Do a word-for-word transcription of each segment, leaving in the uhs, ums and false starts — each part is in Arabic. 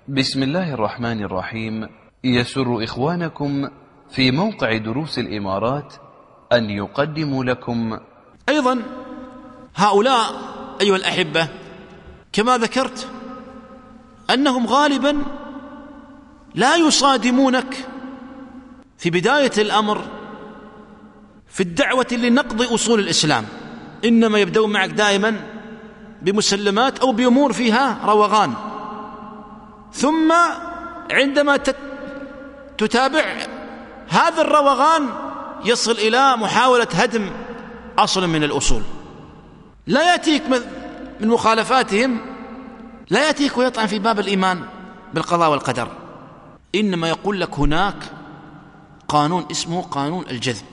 بسم الله الرحمن الرحيم. يسر إخوانكم في موقع دروس الإمارات أن يقدموا لكم أيضا هؤلاء أيها الأحبة كما ذكرت أنهم غالبا لا يصادمونك في بداية الأمر في الدعوة لنقض أصول الإسلام، إنما يبدأون معك دائما بمسلمات أو بأمور فيها روغان، ثم عندما تتابع هذا الروغان يصل إلى محاولة هدم أصل من الأصول. لا يأتيك من مخالفاتهم، لا يأتيك ويطعن في باب الإيمان بالقضاء والقدر، إنما يقول لك هناك قانون اسمه قانون الجذب،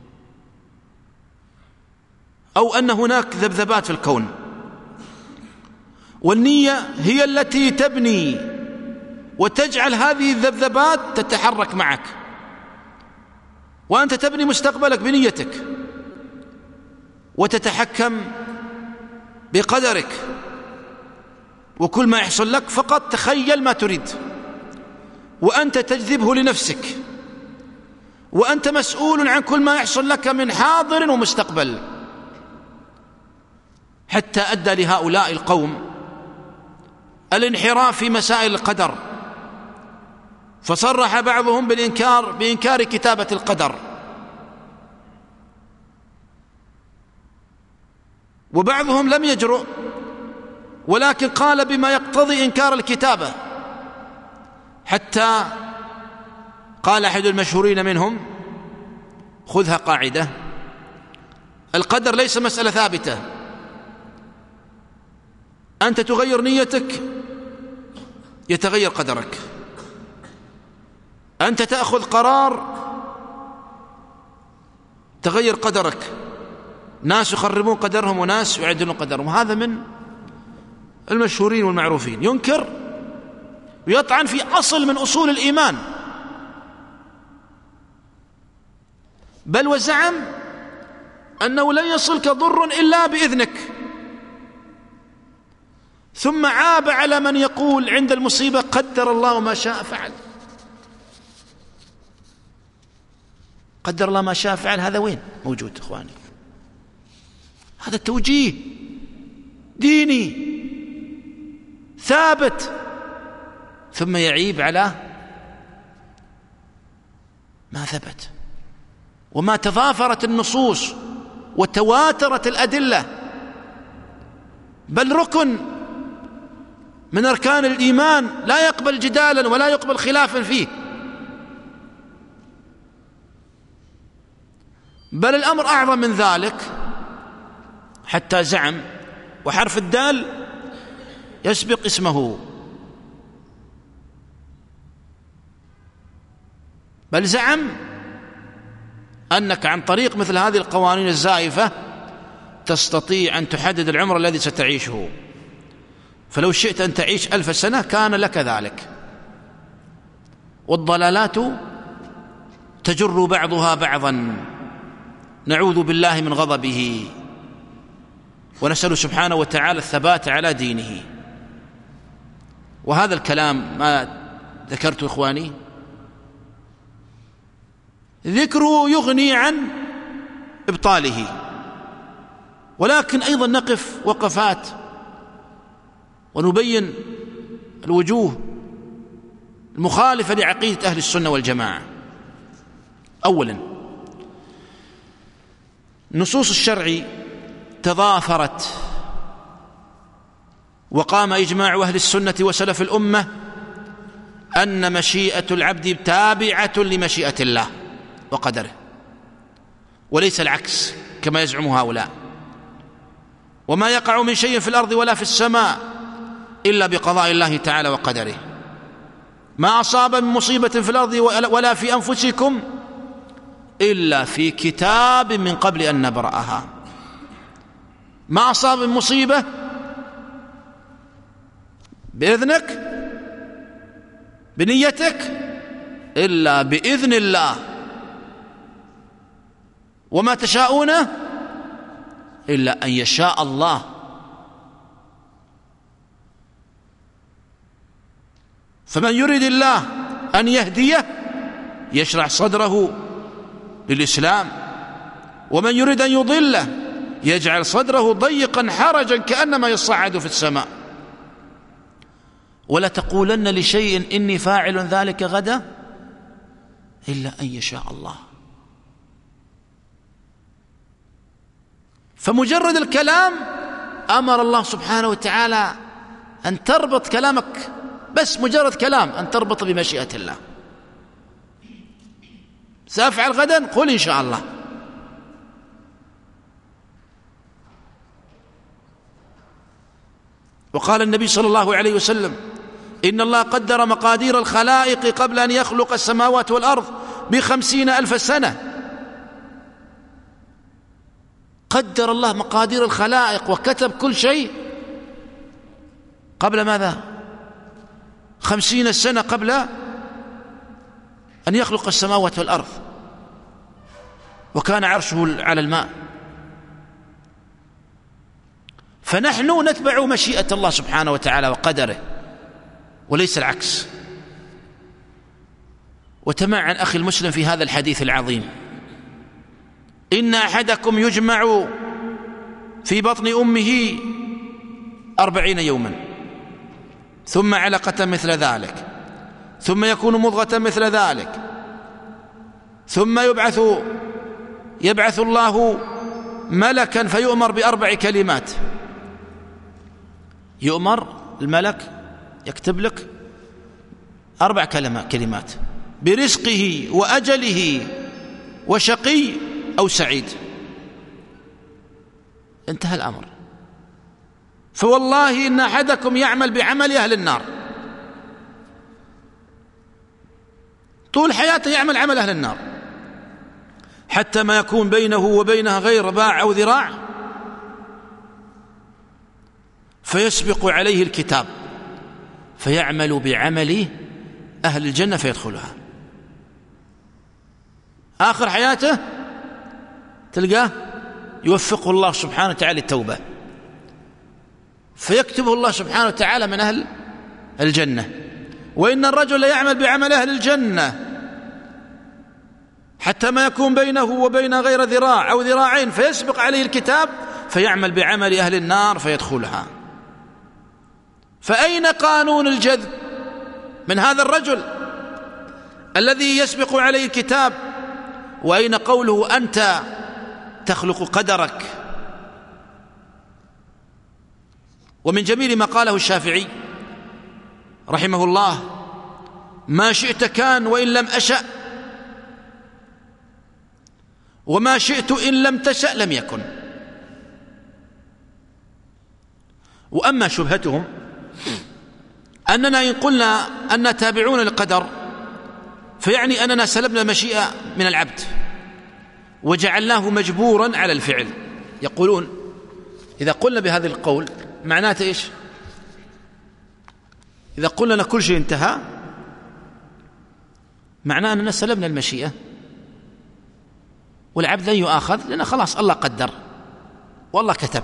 أو أن هناك ذبذبات في الكون، والنية هي التي تبني وتجعل هذه الذبذبات تتحرك معك، وأنت تبني مستقبلك بنيتك وتتحكم بقدرك، وكل ما يحصل لك فقط تخيل ما تريد وأنت تجذبه لنفسك، وأنت مسؤول عن كل ما يحصل لك من حاضر ومستقبل، حتى أدى لهؤلاء القوم الانحراف في مسائل القدر، فصرح بعضهم بالإنكار بإنكار كتابة القدر، وبعضهم لم يجرؤ ولكن قال بما يقتضي إنكار الكتابة، حتى قال أحد المشهورين منهم: خذها قاعدة، القدر ليس مسألة ثابتة، أنت تغير نيتك يتغير قدرك، أنت تأخذ قرار تغير قدرك، ناس يخربون قدرهم وناس يعدلون قدرهم. هذا من المشهورين والمعروفين، ينكر ويطعن في أصل من أصول الإيمان، بل وزعم أنه لن يصلك ضر إلا بإذنك، ثم عاب على من يقول عند المصيبة قدر الله ما شاء فعل. قدر الله ما شاء فعل هذا وين موجود إخواني؟ هذا توجيه ديني ثابت، ثم يعيب على ما ثبت وما تضافرت النصوص وتواترت الأدلة، بل ركن من أركان الإيمان لا يقبل جدالا ولا يقبل خلافا فيه، بل الأمر أعظم من ذلك، حتى زعم وحرف الدال يسبق اسمه، بل زعم أنك عن طريق مثل هذه القوانين الزائفة تستطيع أن تحدد العمر الذي ستعيشه، فلو شئت أن تعيش ألف سنة كان لك ذلك. والضلالات تجر بعضها بعضا، نعوذ بالله من غضبه ونسأل سبحانه وتعالى الثبات على دينه. وهذا الكلام ما ذكرت إخواني ذكره يغني عن إبطاله، ولكن أيضا نقف وقفات ونبين الوجوه المخالفة لعقيدة أهل السنة والجماعة. أولا، نصوص الشرع تضافرت، وقام إجماع أهل السنة وسلف الأمة أن مشيئة العبد تابعة لمشيئة الله وقدره، وليس العكس كما يزعم هؤلاء. وما يقع من شيء في الأرض ولا في السماء إلا بقضاء الله تعالى وقدره، ما أصاب من مصيبة في الأرض ولا في أنفسكم إلا في كتاب من قبل أن نبرأها. ما أصاب من مصيبة بإذنك بنيتك إلا بإذن الله، وما تشاءون إلا أن يشاء الله. فمن يريد الله أن يهديه يشرح صدره للإسلام، ومن يريد أن يضله يجعل صدره ضيقا حرجا كأنما يصعد في السماء. ولا تقولن لشيء إني فاعل ذلك غدا إلا أن يشاء الله. فمجرد الكلام أمر الله سبحانه وتعالى أن تربط كلامك، بس مجرد كلام أن تربط بمشيئة الله. سأفعل غدا، قل إن شاء الله. وقال النبي صلى الله عليه وسلم: إن الله قدر مقادير الخلائق قبل أن يخلق السماوات والأرض بخمسين ألف سنة. قدر الله مقادير الخلائق وكتب كل شيء قبل ماذا؟ خمسين سنة قبل أن يخلق السماوات والأرض، وكان عرشه على الماء. فنحن نتبع مشيئة الله سبحانه وتعالى وقدره وليس العكس. وتمعن أخي المسلم في هذا الحديث العظيم: إن أحدكم يجمع في بطن أمه أربعين يوما ثم علقة مثل ذلك ثم يكون مضغة مثل ذلك ثم يبعث يبعث الله ملكا فيؤمر بأربع كلمات. يؤمر الملك يكتب لك أربع كلمات: برزقه وأجله وشقي أو سعيد. انتهى الأمر. فوالله إن أحدكم يعمل بعمل أهل النار، طول حياته يعمل عمل أهل النار، حتى ما يكون بينه وبينها غير باع أو ذراع، فيسبق عليه الكتاب فيعمل بعمل أهل الجنة فيدخلها. آخر حياته تلقاه يوفقه الله سبحانه وتعالى التوبة، فيكتبه الله سبحانه وتعالى من أهل الجنة. وإن الرجل يعمل بعمل أهل الجنة حتى ما يكون بينه وبين غير ذراع أو ذراعين فيسبق عليه الكتاب فيعمل بعمل أهل النار فيدخلها. فأين قانون الجذب من هذا الرجل الذي يسبق عليه الكتاب؟ وأين قوله أنت تخلق قدرك؟ ومن جميل ما قاله الشافعي رحمه الله: ما شئت كان وإن لم أشأ، وما شئت إن لم تشأ لم يكن. وأما شبهتهم أننا إن قلنا أننا تابعون للقدر فيعني أننا سلبنا المشيئة من العبد وجعلناه مجبورا على الفعل. يقولون إذا قلنا بهذا القول معناته إيش؟ إذا قلنا لنا كل شيء انتهى معناه أننا سلبنا المشيئة والعبد لن يؤاخذ لأن خلاص الله قدر والله كتب.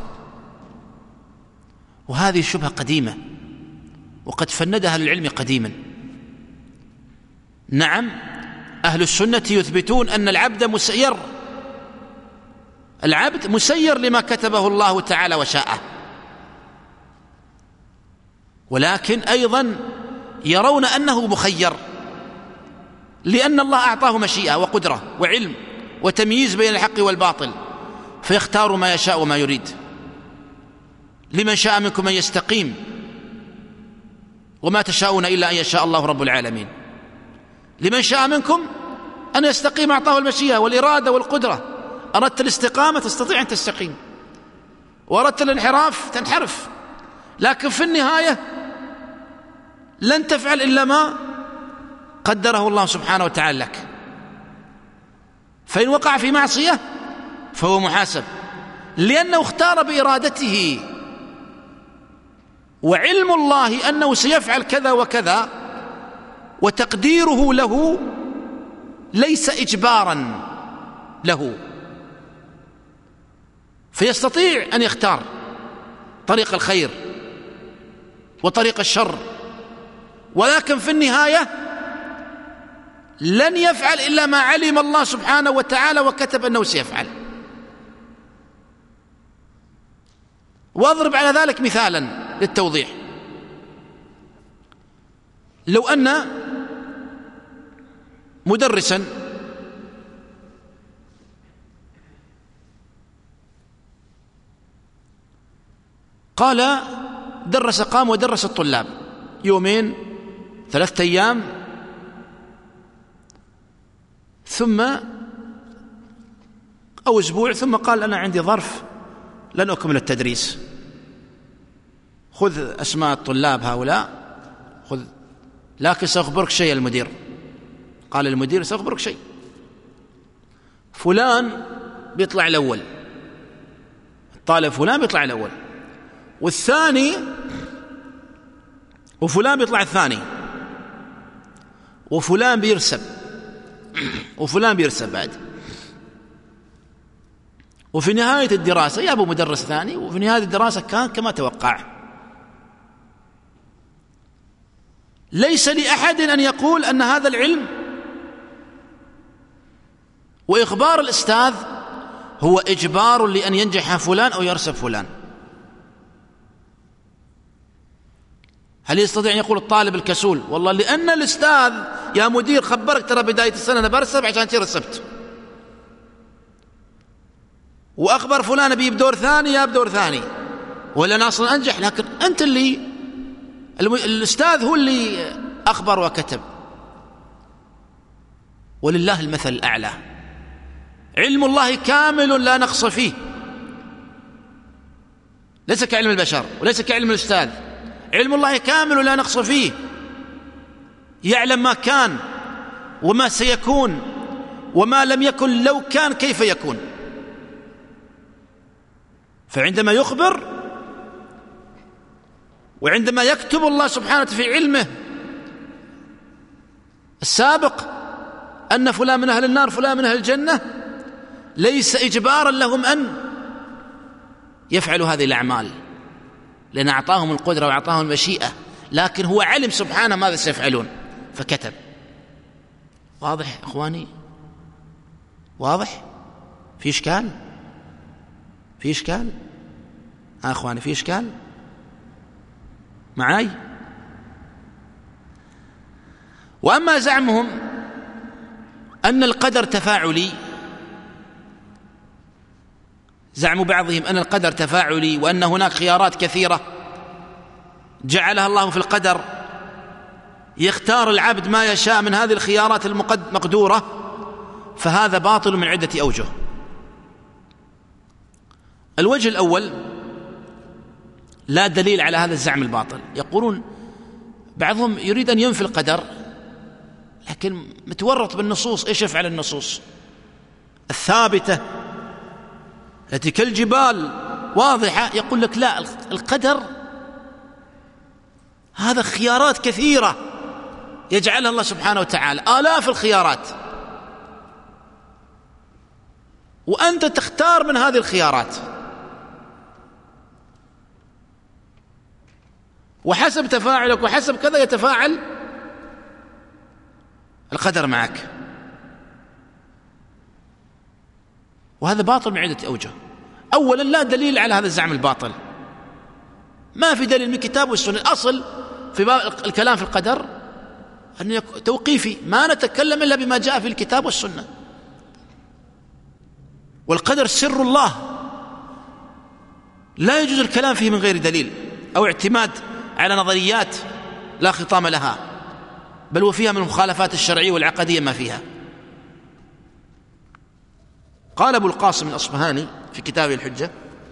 وهذه شبهة قديمة وقد فندها العلم قديما. نعم، أهل السنة يثبتون أن العبد مسير، العبد مسير لما كتبه الله تعالى وشاءه، ولكن أيضا يرون أنه مخير لأن الله أعطاه مشيئة وقدرة وعلم وتمييز بين الحق والباطل، فيختار ما يشاء وما يريد. لمن شاء منكم أن يستقيم وما تشاءون إلا أن يشاء الله رب العالمين. لمن شاء منكم أن يستقيم أعطاه المشيئة والإرادة والقدرة. أردت الاستقامة تستطيع أن تستقيم، وأردت الانحراف تنحرف، لكن في النهاية لن تفعل إلا ما قدره الله سبحانه وتعالى لك. فإن وقع في معصية فهو محاسب لأنه اختار بإرادته، وعلم الله أنه سيفعل كذا وكذا وتقديره له ليس إجبارا له، فيستطيع أن يختار طريق الخير وطريق الشر ولكن في النهاية لن يفعل إلا ما علم الله سبحانه وتعالى وكتب أنه سيفعل. وأضرب على ذلك مثالا للتوضيح. لو أن مدرسا قال درس قام ودرس الطلاب يومين ثلاثة أيام، ثم أو أسبوع، ثم قال أنا عندي ظرف لن أكمل التدريس، خذ أسماء الطلاب هؤلاء خذ، لكن سأخبرك شيء المدير. قال المدير سأخبرك شيء، فلان بيطلع الأول، الطالب فلان بيطلع الأول، والثاني وفلان بيطلع الثاني، وفلان بيرسب وفلان بيرسب بعد. وفي نهاية الدراسة يا أبو مدرس ثاني، وفي نهاية الدراسة كان كما توقع. ليس لأحد أن يقول أن هذا العلم وإخبار الأستاذ هو إجبار لأن ينجح فلان أو يرسب فلان. هل يستطيع أن يقول الطالب الكسول والله لأن الأستاذ يا مدير خبرك ترى بداية السنة أنا برسب عشان ترسبت، وأخبر فلان أبي بدور ثاني يا بدور ثاني، ولا أنا أصلا أنجح، لكن أنت اللي الأستاذ هو اللي أخبر وكتب. ولله المثل الأعلى. علم الله كامل لا نقص فيه، ليس كعلم البشر وليس كعلم الأستاذ. علم الله كامل لا نقص فيه، يعلم ما كان وما سيكون وما لم يكن لو كان كيف يكون. فعندما يخبر وعندما يكتب الله سبحانه في علمه السابق أن فلان من أهل النار فلان من أهل الجنة، ليس إجبارا لهم أن يفعلوا هذه الأعمال، لأن أعطاهم القدرة وأعطاهم المشيئة، لكن هو علم سبحانه ماذا سيفعلون فكتب. واضح أخواني؟ واضح؟ في إشكال؟ في إشكال؟ ها أخواني في إشكال معاي؟ وأما زعمهم أن القدر تفاعلي، زعم بعضهم أن القدر تفاعلي وأن هناك خيارات كثيرة جعلها الله في القدر، يختار العبد ما يشاء من هذه الخيارات المقدورة، فهذا باطل من عدة أوجه. الوجه الأول لا دليل على هذا الزعم الباطل. يقولون بعضهم يريد أن ينفي القدر لكن متورط بالنصوص. إيش يفعل النصوص الثابتة التي كالجبال واضحة؟ يقول لك لا، القدر هذا خيارات كثيرة يجعلها الله سبحانه وتعالى، آلاف الخيارات، وأنت تختار من هذه الخيارات، وحسب تفاعلك وحسب كذا يتفاعل القدر معك. وهذا باطل من عدة أوجه. أولا لا دليل على هذا الزعم الباطل، ما في دليل من الكتاب والسنة. الأصل في باب الكلام في القدر أنه توقيفي، ما نتكلم إلا بما جاء في الكتاب والسنة. والقدر سر الله لا يجوز الكلام فيه من غير دليل أو اعتماد على نظريات لا خطام لها، بل وفيها من المخالفات الشرعية والعقدية ما فيها. قال أبو القاسم الأصبهاني في كتابه الحجة: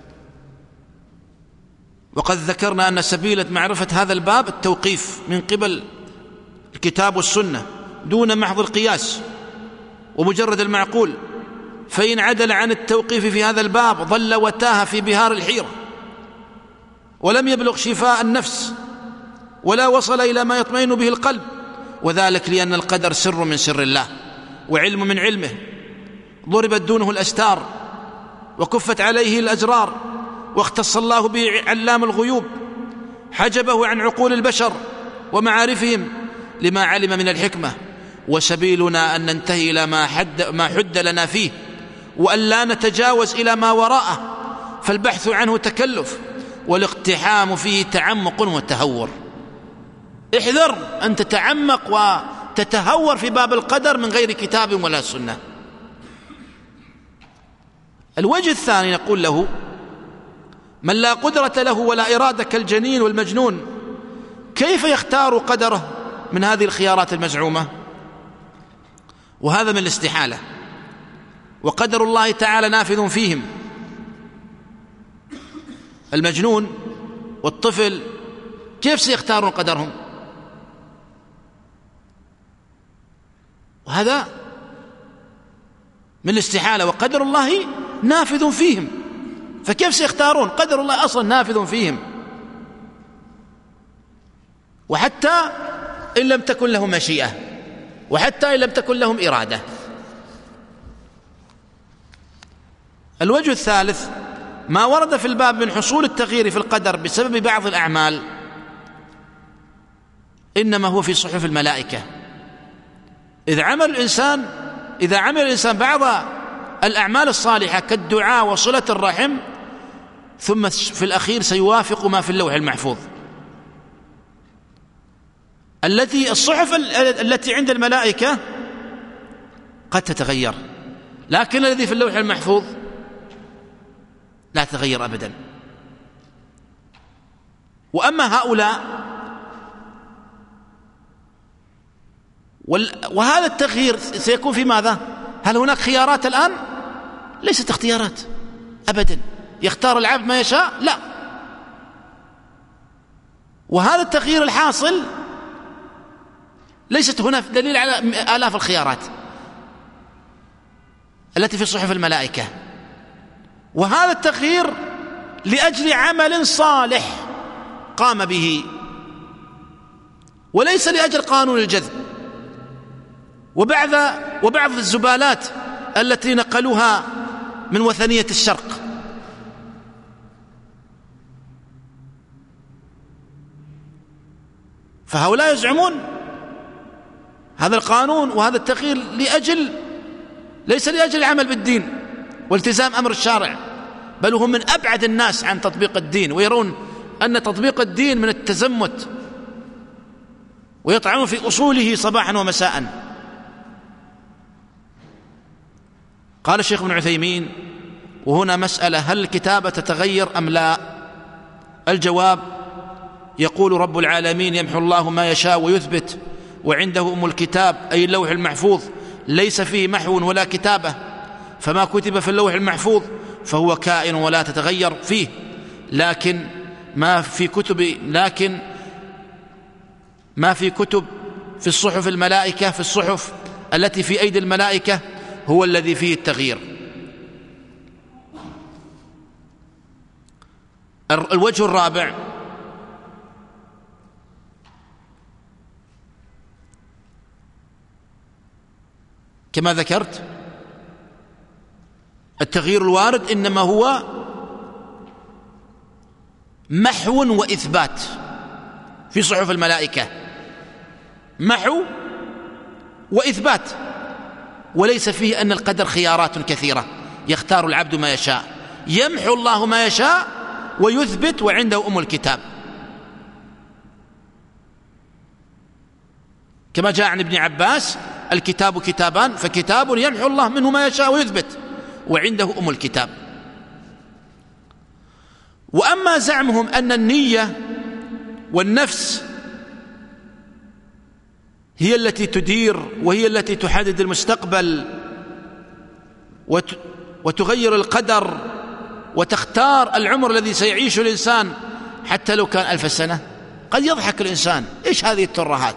وقد ذكرنا أن سبيل معرفة هذا الباب التوقيف من قبل الكتاب والسنة دون محض القياس ومجرد المعقول، فإن عدل عن التوقيف في هذا الباب ضل وتاه في بهار الحيرة، ولم يبلغ شفاء النفس ولا وصل إلى ما يطمئن به القلب، وذلك لأن القدر سر من سر الله وعلم من علمه، ضربت دونه الأستار وكفت عليه الأجرار، واختص الله به علام الغيوب، حجبه عن عقول البشر ومعارفهم لما علم من الحكمة، وسبيلنا أن ننتهي إلى ما حد, ما حد لنا فيه، وأن لا نتجاوز إلى ما وراءه، فالبحث عنه تكلف، والاقتحام فيه تعمق وتهور. احذر أن تتعمق وتتهور في باب القدر من غير كتاب ولا سنة. الوجه الثاني نقول له: من لا قدرة له ولا إرادة كالجنين والمجنون، كيف يختار قدره من هذه الخيارات المزعومة؟ وهذا من الاستحالة، وقدر الله تعالى نافذ فيهم. المجنون والطفل كيف سيختارون قدرهم؟ وهذا من الاستحالة، وقدر الله نافذ فيهم، فكيف سيختارون؟ قدر الله أصلا نافذ فيهم، وحتى إن لم تكن لهم مشيئة، وحتى إن لم تكن لهم إرادة. الوجه الثالث: ما ورد في الباب من حصول التغيير في القدر بسبب بعض الأعمال إنما هو في صحف الملائكة. إذا عمل الإنسان إذا عمل الإنسان بعض الأعمال الصالحة كالدعاء وصلة الرحم، ثم في الأخير سيوافق ما في اللوح المحفوظ. التي الصحف التي عند الملائكة قد تتغير، لكن الذي في اللوح المحفوظ لا تتغير أبدا. وأما هؤلاء، وهذا التغيير سيكون في ماذا؟ هل هناك خيارات الآن؟ ليست اختيارات أبدا، يختار العبد ما يشاء؟ لا. وهذا التغيير الحاصل ليست هنا دليل على آلاف الخيارات التي في صحف الملائكة، وهذا التغيير لأجل عمل صالح قام به، وليس لأجل قانون الجذب وبعض وبعض الزبالات التي نقلوها من وثنية الشرق. فهؤلاء يزعمون هذا القانون وهذا التغيير لأجل ليس لأجل العمل بالدين والتزام أمر الشارع، بل هم من أبعد الناس عن تطبيق الدين، ويرون أن تطبيق الدين من التزمت، ويطعنون في أصوله صباحا ومساء. قال الشيخ ابن عثيمين: وهنا مسألة، هل الكتابة تتغير أم لا؟ الجواب: يقول رب العالمين: يمحو الله ما يشاء ويثبت وعنده أم الكتاب، أي اللوح المحفوظ، ليس فيه محو ولا كتابة، فما كتب في اللوح المحفوظ فهو كائن ولا تتغير فيه، لكن ما في كتب لكن ما في كتب في الصحف الملائكة في الصحف التي في أيدي الملائكة هو الذي فيه التغيير. الوجه الرابع: كما ذكرت التغيير الوارد إنما هو محو وإثبات في صحف الملائكة، محو وإثبات، وليس فيه أن القدر خيارات كثيرة يختار العبد ما يشاء. يمحو الله ما يشاء ويثبت وعنده أم الكتاب، كما جاء عن ابن عباس: الكتاب كتابان، فكتاب يمحو الله منه ما يشاء ويثبت وعنده أم الكتاب. وأما زعمهم أن النية والنفس هي التي تدير وهي التي تحدد المستقبل وتغير القدر وتختار العمر الذي سيعيشه الإنسان حتى لو كان ألف سنة، قد يضحك الإنسان: إيش هذه الترهات؟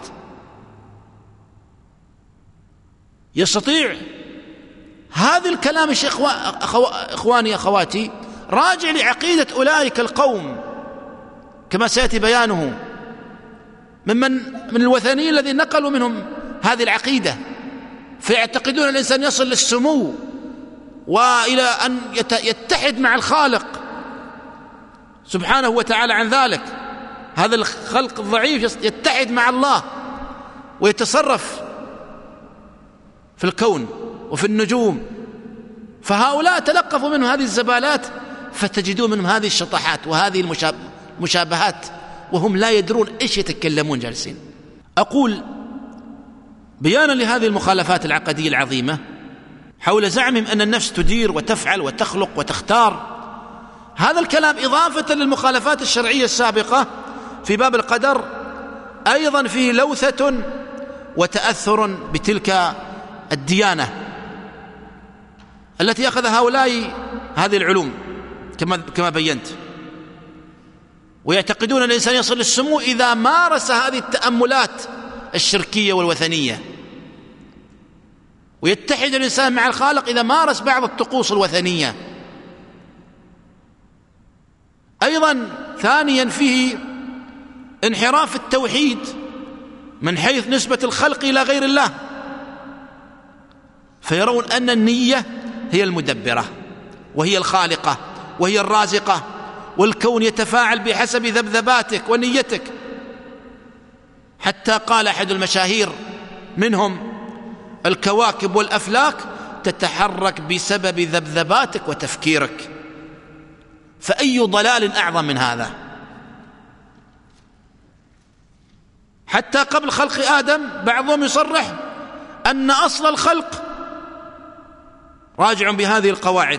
يستطيع هذا الكلام يا إخواني أخواتي راجع لعقيدة أولئك القوم كما سيأتي بيانه ممن من الوثنيين الذين نقلوا منهم هذه العقيدة، فيعتقدون الإنسان يصل للسمو وإلى أن يتحد مع الخالق سبحانه وتعالى عن ذلك، هذا الخلق الضعيف يتحد مع الله ويتصرف في الكون وفي النجوم، فهؤلاء تلقفوا منهم هذه الزبالات فتجدون منهم هذه الشطحات وهذه المشابهات وهم لا يدرون إيش يتكلمون جالسين. أقول بيانا لهذه المخالفات العقدية العظيمة حول زعمهم أن النفس تدير وتفعل وتخلق وتختار، هذا الكلام إضافة للمخالفات الشرعية السابقة في باب القدر أيضا فيه لوثة وتأثر بتلك الديانة التي أخذ هؤلاء هذه العلوم كما كما بينت، ويعتقدون أن الإنسان يصل للسمو إذا مارس هذه التأملات الشركية والوثنية، ويتحد الإنسان مع الخالق إذا مارس بعض الطقوس الوثنية. أيضا ثانيا فيه انحراف التوحيد من حيث نسبة الخلق إلى غير الله، فيرون أن النية هي المدبرة وهي الخالقة وهي الرازقة، والكون يتفاعل بحسب ذبذباتك ونيتك، حتى قال أحد المشاهير منهم: الكواكب والأفلاك تتحرك بسبب ذبذباتك وتفكيرك. فأي ضلال أعظم من هذا؟ حتى قبل خلق آدم بعضهم يصرح أن أصل الخلق راجع بهذه القواعد،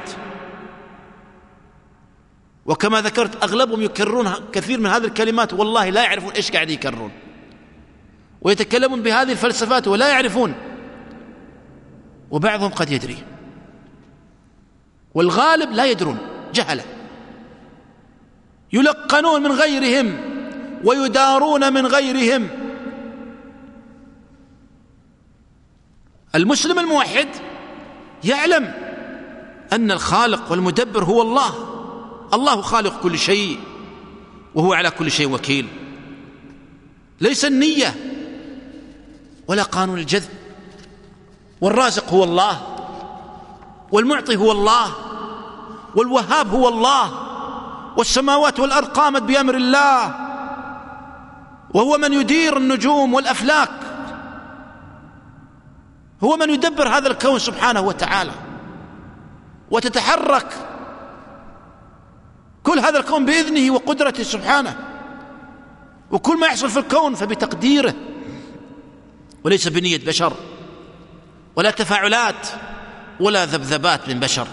وكما ذكرت أغلبهم يكررون كثير من هذه الكلمات والله لا يعرفون إيش قاعد يكررون، ويتكلمون بهذه الفلسفات ولا يعرفون، وبعضهم قد يدري والغالب لا يدرون، جهلة يلقنون من غيرهم ويدارون من غيرهم. المسلم الموحد يعلم أن الخالق والمدبر هو الله، الله خالق كل شيء وهو على كل شيء وكيل، ليس النية ولا قانون الجذب، والرازق هو الله، والمعطي هو الله، والوهاب هو الله، والسماوات والأرض قامت بأمر الله، وهو من يدير النجوم والأفلاك، هو من يدبر هذا الكون سبحانه وتعالى، وتتحرك كل هذا الكون بإذنه وقدرته سبحانه، وكل ما يحصل في الكون فبتقديره وليس بنية بشر ولا تفاعلات ولا ذبذبات من بشر.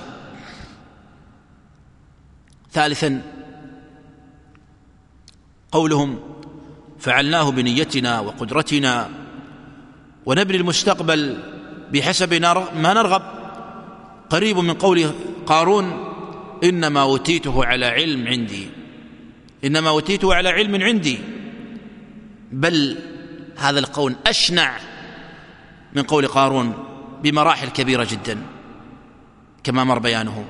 ثالثا قولهم: فعلناه بنيتنا وقدرتنا ونبني المستقبل بحسب ما نرغب، قريب من قول قارون: إنما أوتيته على علم عندي، إنما أوتيته على علم عندي. بل هذا القول أشنع من قول قارون بمراحل كبيرة جدا كما مر بيانه.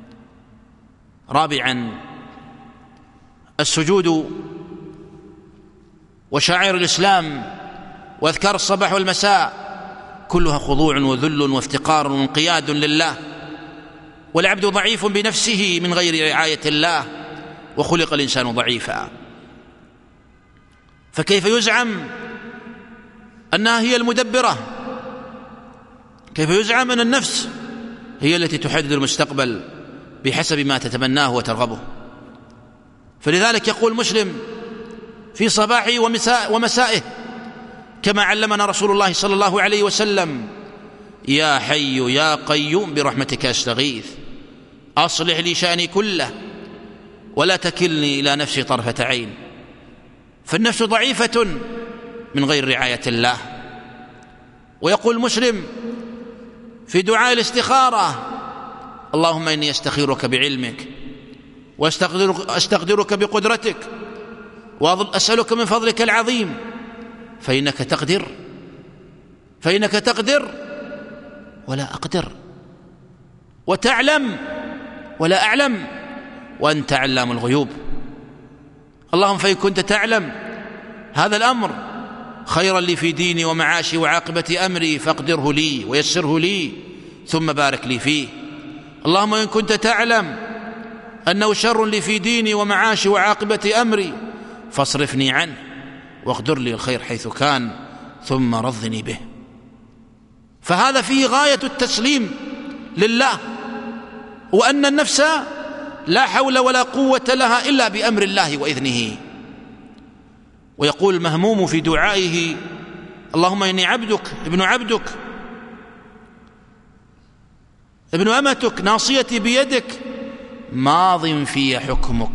رابعا السجود وشعائر الإسلام وأذكار الصباح والمساء كلها خضوع وذل وافتقار وانقياد لله، والعبد ضعيف بنفسه من غير رعاية الله، وخلق الإنسان ضعيفا، فكيف يزعم أنها هي المدبرة؟ كيف يزعم أن النفس هي التي تحدد المستقبل بحسب ما تتمناه وترغبه؟ فلذلك يقول مسلم في صباحه ومساء ومسائه كما علمنا رسول الله صلى الله عليه وسلم: يا حي يا قيوم برحمتك أستغيث، أصلح لي شأني كله ولا تكلني إلى نفسي طرفة عين. فالنفس ضعيفة من غير رعاية الله. ويقول مسلم في دعاء الاستخارة: اللهم إني أستخيرك بعلمك وأستقدرك بقدرتك وأسألك من فضلك العظيم، فإنك تقدر فإنك تقدر ولا أقدر، وتعلم ولا أعلم، وأنت علام الغيوب. اللهم فإن كنت تعلم هذا الأمر خيرا لي في ديني ومعاشي وعاقبة أمري فاقدره لي ويسره لي ثم بارك لي فيه. اللهم إن كنت تعلم أنه شر لي في ديني ومعاشي وعاقبة أمري فاصرفني عنه واقدر لي الخير حيث كان ثم رضني به. فهذا فيه غاية التسليم لله، وأن النفس لا حول ولا قوة لها إلا بأمر الله وإذنه. ويقول المهموم في دعائه: اللهم إني عبدك ابن عبدك ابن أمتك ناصيتي بيدك ماض في حكمك.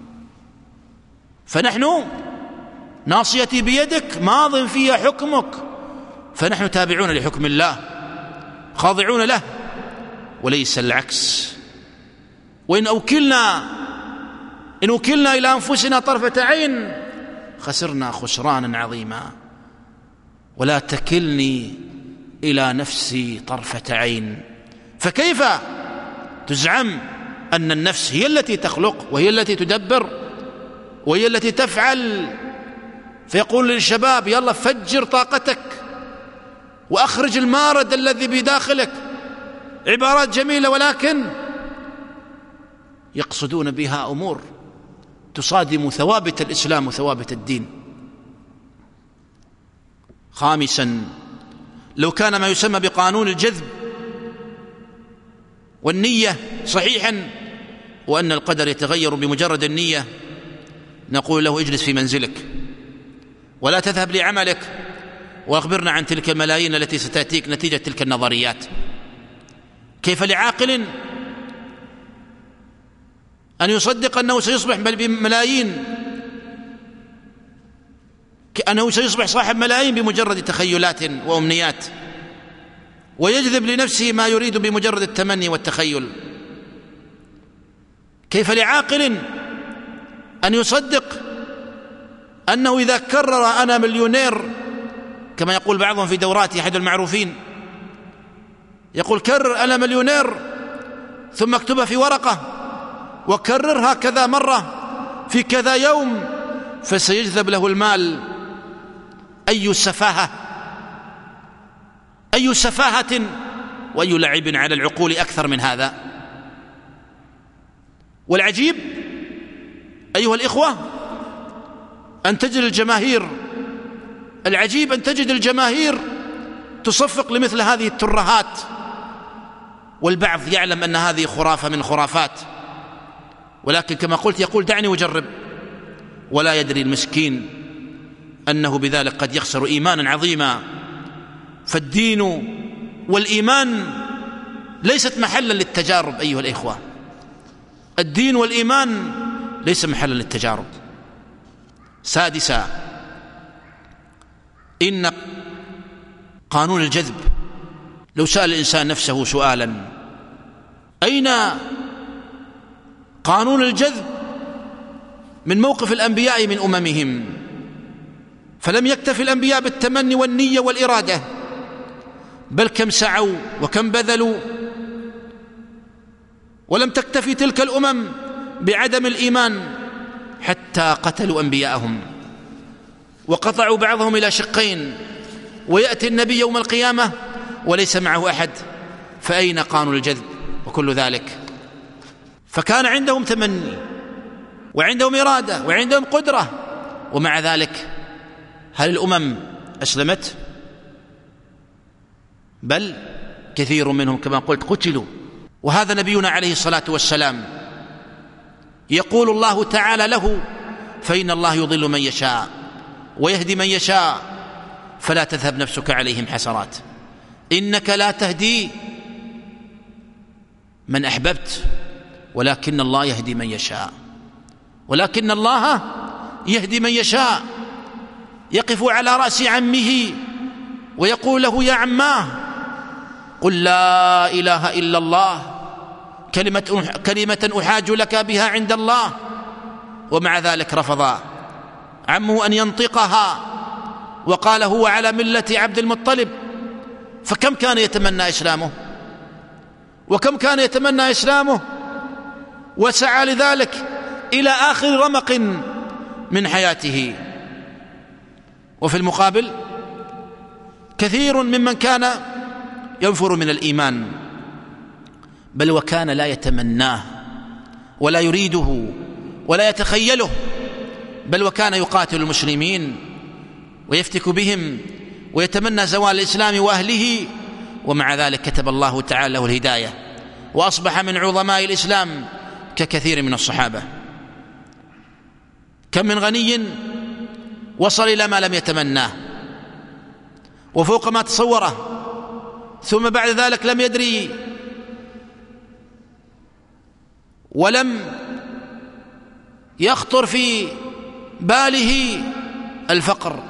فنحن ناصيتي بيدك ماض في حكمك، فنحن تابعون لحكم الله خاضعون له وليس العكس. وإن أوكلنا إن وكلنا إلى أنفسنا طرفة عين خسرنا خسرانا عظيما. ولا تكلني إلى نفسي طرفة عين. فكيف تزعم أن النفس هي التي تخلق وهي التي تدبر وهي التي تفعل؟ فيقول للشباب: يلا فجر طاقتك وأخرج المارد الذي بداخلك. عبارات جميلة، ولكن يقصدون بها أمور تصادم ثوابت الإسلام وثوابت الدين. خامسا، لو كان ما يسمى بقانون الجذب والنية صحيحا، وأن القدر يتغير بمجرد النية، نقول له: اجلس في منزلك ولا تذهب لعملك، وأخبرنا عن تلك الملايين التي ستأتيك نتيجة تلك النظريات. كيف لعاقل أن يصدق أنه سيصبح بملايين، أنه سيصبح صاحب ملايين بمجرد تخيلات وأمنيات، ويجذب لنفسه ما يريد بمجرد التمني والتخيل؟ كيف لعاقل أن يصدق أنه إذا كرر أنا مليونير، كما يقول بعضهم في دورات أحد المعروفين، يقول: كرر أنا مليونير، ثم اكتبها في ورقة وكررها كذا مرة في كذا يوم، فسيجذب له المال. أي سفاهة، أي سفاهة وأي لعب على العقول أكثر من هذا. والعجيب أيها الإخوة أن تجد الجماهير العجيب أن تجد الجماهير تصفق لمثل هذه الترهات، والبعض يعلم أن هذه خرافة من خرافات، ولكن كما قلت يقول: دعني أجرب. ولا يدري المسكين أنه بذلك قد يخسر إيمانا عظيما. فالدين والإيمان ليست محلا للتجارب أيها الإخوة، الدين والإيمان ليس محلا للتجارب. سادسا، إن قانون الجذب، لو سأل الإنسان نفسه سؤالا: أين قانون الجذب من موقف الأنبياء من أممهم؟ فلم يكتفي الأنبياء بالتمني والنية والإرادة، بل كم سعوا وكم بذلوا. ولم تكتفي تلك الأمم بعدم الإيمان حتى قتلوا أنبياءهم وقطعوا بعضهم إلى شقين، ويأتي النبي يوم القيامة وليس معه أحد. فأين قانون الجذب وكل ذلك؟ فكان عندهم تمني وعندهم إرادة وعندهم قدرة، ومع ذلك هل الأمم أسلمت؟ بل كثير منهم كما قلت قتلوا. وهذا نبينا عليه الصلاة والسلام يقول الله تعالى له: فإن الله يضل من يشاء ويهدي من يشاء فلا تذهب نفسك عليهم حسرات، إنك لا تهدي من أحببت ولكن الله يهدي من يشاء. ولكن الله يهدي من يشاء. يقف على رأس عمه ويقول له: يا عماه، قل لا إله إلا الله، كلمة كلمة أحاج لك بها عند الله. ومع ذلك رفض عمه أن ينطقها، وقال هو على ملة عبد المطلب. فكم كان يتمنى إسلامه، وكم كان يتمنى إسلامه، وسعى لذلك إلى آخر رمق من حياته. وفي المقابل كثير ممن كان ينفر من الإيمان، بل وكان لا يتمناه ولا يريده ولا يتخيله، بل وكان يقاتل المسلمين ويفتك بهم ويتمنى زوال الإسلام وأهله، ومع ذلك كتب الله تعالى له الهداية وأصبح من عظماء الإسلام ككثير من الصحابة. كم من غني وصل إلى ما لم يتمناه وفوق ما تصوره، ثم بعد ذلك لم يدري ولم يخطر في باله الفقر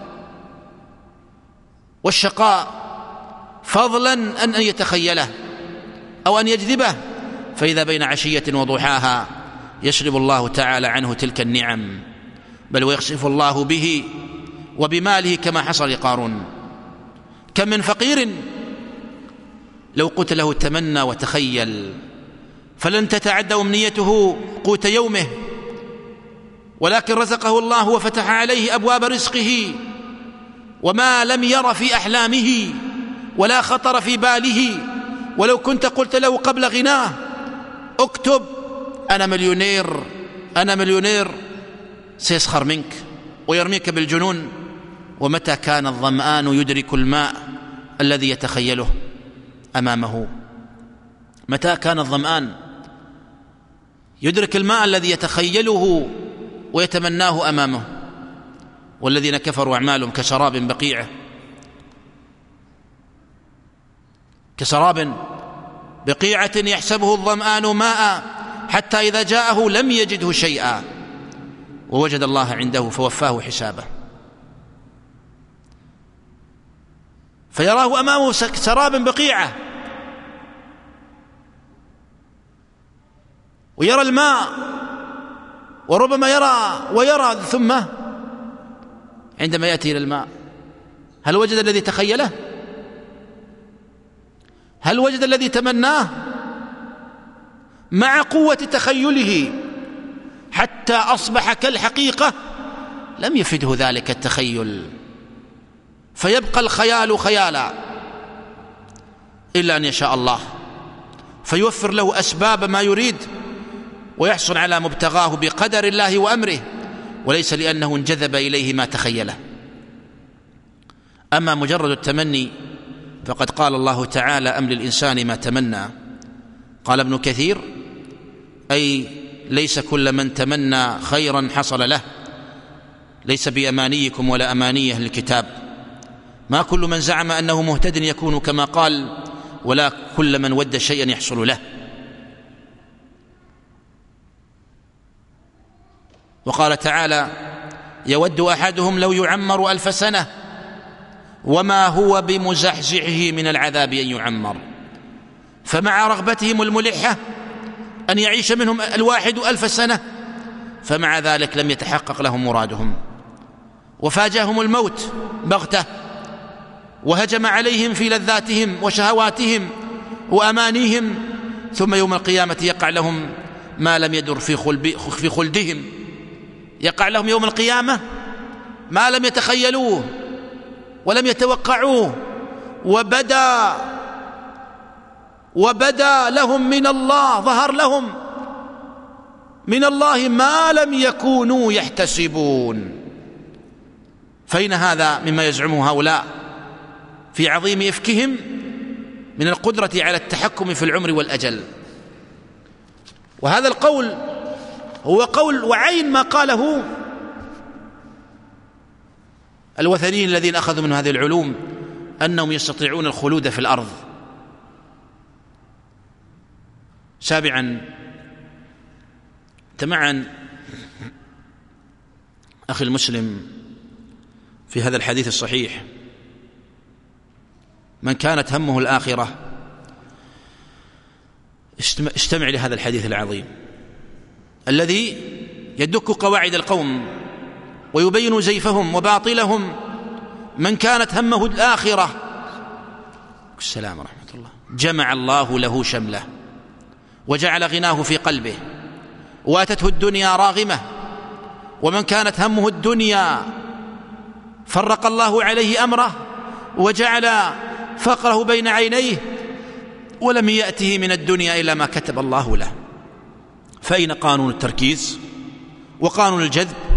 والشقاء، فضلا أن يتخيله أو أن يجذبه، فإذا بين عشية وضحاها يسلب الله تعالى عنه تلك النعم، بل ويخسف الله به وبماله كما حصل لقارون. كم من فقير لو قلت له تمنى وتخيل فلن تتعدى أمنيته قوت يومه، ولكن رزقه الله وفتح عليه أبواب رزقه وما لم ير في أحلامه ولا خطر في باله. ولو كنت قلت له قبل غناه اكتب أنا مليونير أنا مليونير سيسخر منك ويرميك بالجنون. ومتى كان الظمآن يدرك الماء الذي يتخيله أمامه؟ متى كان الظمآن يدرك الماء الذي يتخيله ويتمناه أمامه؟ والذين كفروا أعمالهم كشراب بقيعة كسراب بقيعة يحسبه الظمآن ماء حتى إذا جاءه لم يجده شيئا ووجد الله عنده فوفاه حسابه. فيراه أمامه سراب بقيعة ويرى الماء وربما يرى ويرى، ثم عندما يأتي إلى الماء هل وجد الذي تخيله؟ هل وجد الذي تمناه؟ مع قوة تخيله حتى أصبح كالحقيقة لم يفده ذلك التخيل، فيبقى الخيال خيالا إلا أن يشاء الله فيوفر له أسباب ما يريد ويحصل على مبتغاه بقدر الله وأمره، وليس لأنه انجذب إليه ما تخيله. أما مجرد التمني فقد قال الله تعالى أم للإنسان ما تمنى. قال ابن كثير أي ليس كل من تمنى خيرا حصل له، ليس بأمانيكم ولا أماني أهل الكتاب، ما كل من زعم أنه مهتد يكون كما قال، ولا كل من ود شيئا يحصل له. وقال تعالى يود أحدهم لو يعمر ألف سنة وما هو بمزحزحه من العذاب أن يعمر. فمع رغبتهم الملحة أن يعيش منهم الواحد ألف سنة فمع ذلك لم يتحقق لهم مرادهم، وفاجأهم الموت بغتة وهجم عليهم في لذاتهم وشهواتهم وأمانيهم، ثم يوم القيامة يقع لهم ما لم يدر في خلدهم، يقع لهم يوم القيامة ما لم يتخيلوه ولم يتوقعوه، وبدا وبدا لهم من الله، ظهر لهم من الله ما لم يكونوا يحتسبون. فإن هذا مما يزعمه هؤلاء في عظيم إفكهم من القدرة على التحكم في العمر والأجل. وهذا القول هو قول وعين ما قاله الوثنيين الذين أخذوا من هذه العلوم أنهم يستطيعون الخلود في الأرض. سابعا تمعن أخي المسلم في هذا الحديث الصحيح من كانت همه الآخرة استمع لهذا الحديث العظيم الذي يدك قواعد القوم ويبين زيفهم وباطلهم. من كانت همه الآخرة السلام ورحمة الله جمع الله له شمله وجعل غناه في قلبه واتته الدنيا راغمة. ومن كانت همه الدنيا فرق الله عليه أمره وجعل فقره بين عينيه ولم يأته من الدنيا إلا ما كتب الله له. فأين قانون التركيز وقانون الجذب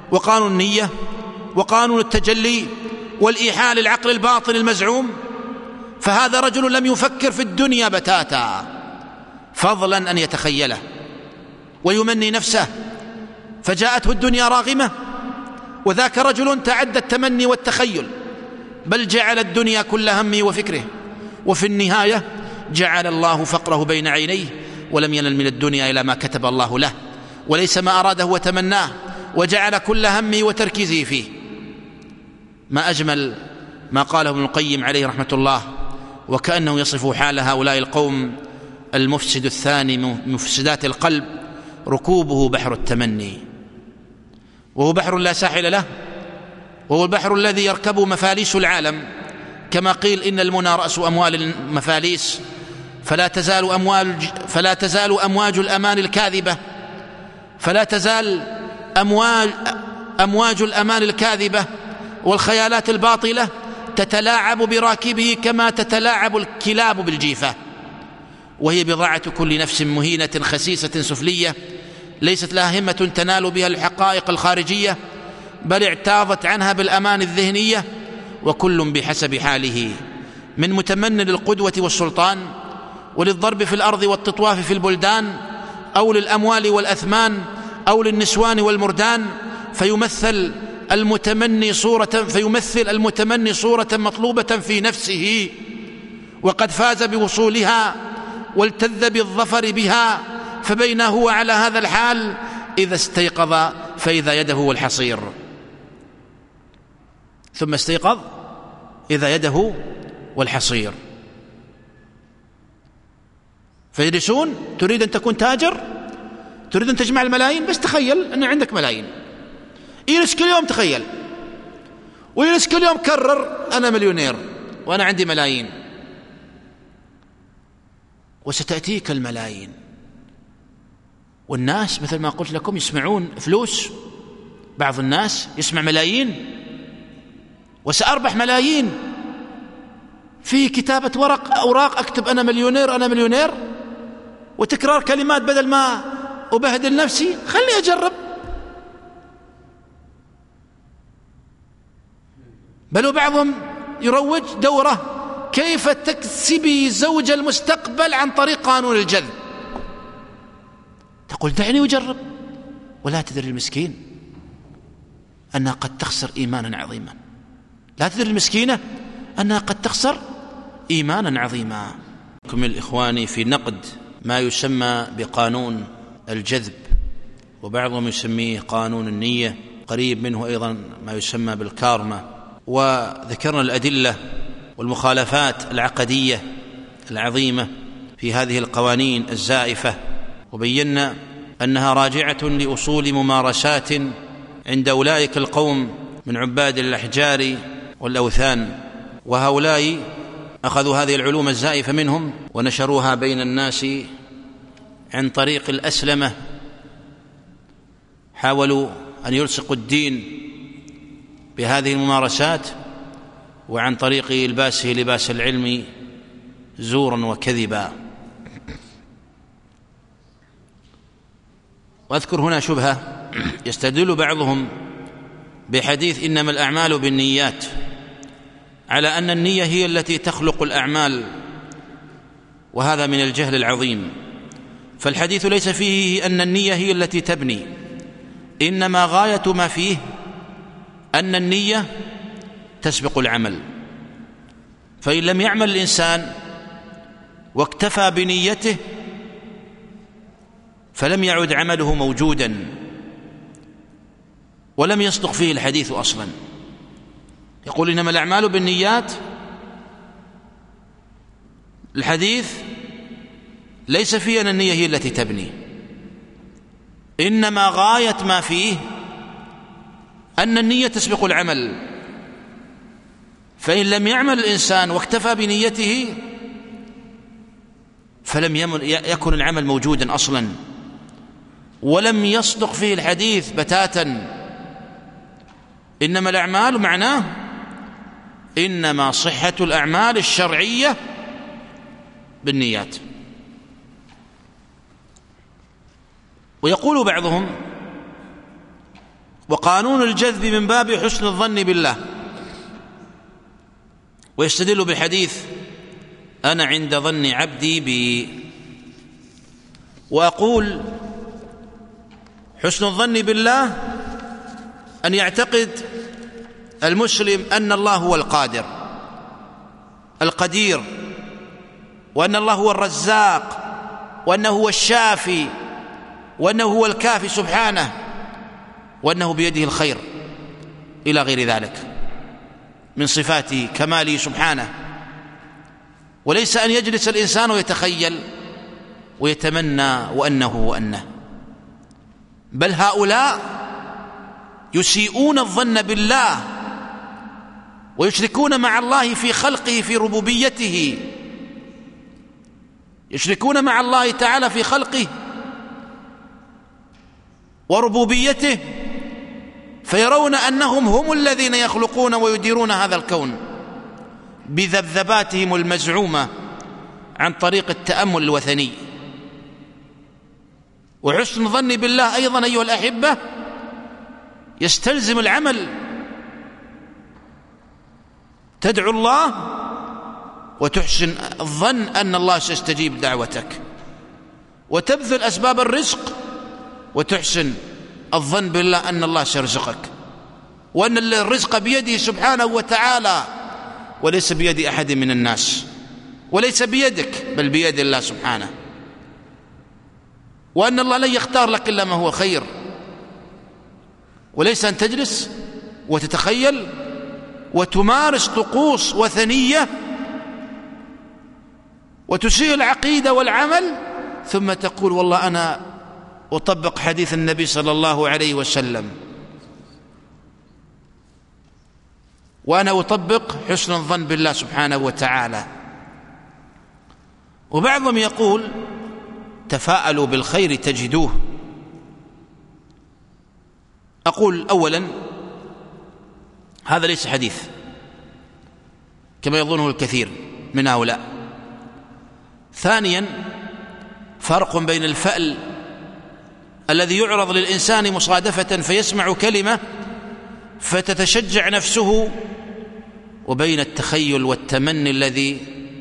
وقانون النية وقانون التجلي والإيحاء للعقل الباطن المزعوم، فهذا رجل لم يفكر في الدنيا بتاتا، فضلا أن يتخيله ويمني نفسه، فجاءته الدنيا راغمة، وذاك رجل تعدى التمني والتخيل، بل جعل الدنيا كل همه وفكره، وفي النهاية جعل الله فقره بين عينيه، ولم ينل من الدنيا إلى ما كتب الله له، وليس ما أراده وتمناه، وجعل كل همه وتركيزه فيه. ما أجمل ما قاله ابن القيم عليه رحمة الله، وكأنه يصف حال هؤلاء القوم: المفسد الثاني من مفسدات القلب ركوبه بحر التمني، وهو بحر لا ساحل له، وهو البحر الذي يركبه مفاليس العالم، كما قيل: إن المنى رأس أموال المفاليس، فلا تزال أموال فلا تزال أمواج الأمان الكاذبة فلا تزال أمواج أمواج الأمان الكاذبة والخيالات الباطلة تتلاعب براكبه كما تتلاعب الكلاب بالجيفة، وهي بضاعة كل نفس مهينة خسيسة سفلية، ليست لها همة تنال بها الحقائق الخارجية، بل اعتاضت عنها بالأمان الذهنية، وكل بحسب حاله، من متمن للقدوة والسلطان وللضرب في الأرض والتطواف في البلدان، أو للأموال والأثمان، أو للنسوان والمردان، فيمثل المتمني صورة فيمثل المتمني صورة مطلوبة في نفسه، وقد فاز بوصولها والتذ بالظفر بها، فبين هو على هذا الحال إذا استيقظ فإذا يده هو الحصير، ثم استيقظ إذا يده والحصير. فيجلسون: تريد أن تكون تاجر؟ تريد أن تجمع الملايين؟ بس تخيل أن عندك ملايين. يجلس كل يوم تخيل، ويجلس كل يوم كرر: أنا مليونير وأنا عندي ملايين. وستأتيك الملايين، والناس مثل ما قلت لكم يسمعون فلوس، بعض الناس يسمع ملايين، وسأربح ملايين في كتابة ورق أوراق أكتب أنا مليونير أنا مليونير، وتكرار كلمات بدل ما أبهدل نفسي، خلني أجرب. بل وبعضهم يروج دورة كيف تكسبي زوج المستقبل عن طريق قانون الجذب. تقول: دعني أجرب، ولا تدري المسكين أنها قد تخسر إيمانا عظيما، لا تدري المسكينة أنها قد تخسر إيمانا عظيما. كمل إخواني في نقد ما يسمى بقانون الجذب، وبعضهم يسميه قانون النية، قريب منه أيضا ما يسمى بالكارما. وذكرنا الأدلة والمخالفات العقدية العظيمة في هذه القوانين الزائفة، وبينا أنها راجعة لأصول ممارسات عند أولئك القوم من عباد الأحجار والأوثان، وهؤلاء أخذوا هذه العلوم الزائفة منهم ونشروها بين الناس عن طريق الأسلمة، حاولوا أن يلصقوا الدين بهذه الممارسات، وعن طريق إلباسه لباس العلم زورا وكذبا. وأذكر هنا شبهة يستدل بعضهم بحديث إنما الأعمال بالنيات على أن النية هي التي تخلق الأعمال، وهذا من الجهل العظيم، فالحديث ليس فيه أن النية هي التي تبني، إنما غاية ما فيه أن النية تسبق العمل، فإن لم يعمل الإنسان واكتفى بنيته فلم يعد عمله موجودا، ولم يصدق فيه الحديث أصلا. يقول إنما الأعمال بالنيات، الحديث ليس فيه أن النية هي التي تبني، إنما غاية ما فيه أن النية تسبق العمل، فإن لم يعمل الإنسان واكتفى بنيته فلم يكن العمل موجودا أصلا، ولم يصدق فيه الحديث بتاتا. إنما الأعمال معناه إنما صحة الأعمال الشرعية بالنيات. ويقول بعضهم وقانون الجذب من باب حسن الظن بالله، ويستدل بحديث أنا عند ظن عبدي بي. وأقول حسن الظن بالله أن يعتقد المسلم أن الله هو القادر القدير، وأن الله هو الرزاق، وأنه هو الشافي، وأنه هو الكافي سبحانه، وأنه بيده الخير إلى غير ذلك من صفات كماله سبحانه. وليس أن يجلس الإنسان ويتخيل ويتمنى وأنه وأنه، بل هؤلاء يسيئون الظن بالله ويشركون مع الله في خلقه في ربوبيته، يشركون مع الله تعالى في خلقه وربوبيته، فيرون أنهم هم الذين يخلقون ويديرون هذا الكون بذبذباتهم المزعومة عن طريق التأمل الوثني. وحسن الظن بالله أيضا أيها الأحبة يستلزم العمل، تدعو الله وتحسن الظن أن الله سيستجيب دعوتك، وتبذل أسباب الرزق وتحسن الظن بالله أن الله سيرزقك، وأن الرزق بيده سبحانه وتعالى وليس بيد أحد من الناس، وليس بيدك بل بيد الله سبحانه، وأن الله لن يختار لك إلا ما هو خير، وليس أن تجلس وتتخيل وتمارس طقوس وثنية وتسيء العقيدة والعمل ثم تقول والله أنا أطبق حديث النبي صلى الله عليه وسلم، وأنا أطبق حسن الظن بالله سبحانه وتعالى. وبعضهم يقول تفاءلوا بالخير تجدوه. أقول أولا هذا ليس حديث كما يظنه الكثير من هؤلاء. ثانيا فرق بين الفأل الذي يعرض للإنسان مصادفة فيسمع كلمة فتتشجع نفسه، وبين التخيل والتمني الذي